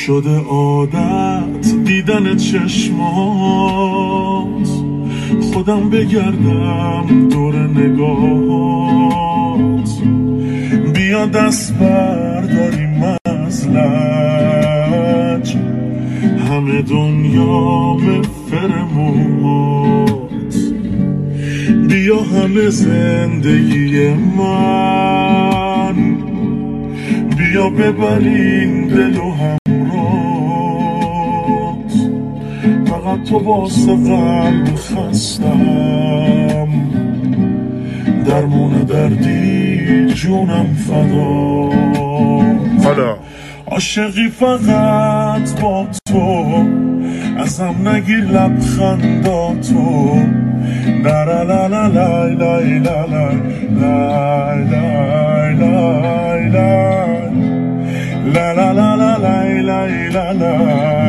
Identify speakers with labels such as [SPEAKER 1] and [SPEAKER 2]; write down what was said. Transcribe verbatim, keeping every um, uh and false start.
[SPEAKER 1] شده عادت دیدن چشمات، خودم بگردم دور نگاهات، بیا دست برداریم از لج همه دنیا فرموت، بیا همه زندگی من، بیا ببرین دل و همراهت، فقط تو واسه قلب خستم، درمون دردی جونم فدا. حالا عاشقی فقط با تو، ازم نگیر لبخنداتو، لا لا لا لا لا لا لا لا لا لا لا لا لا لا لا لا لا لا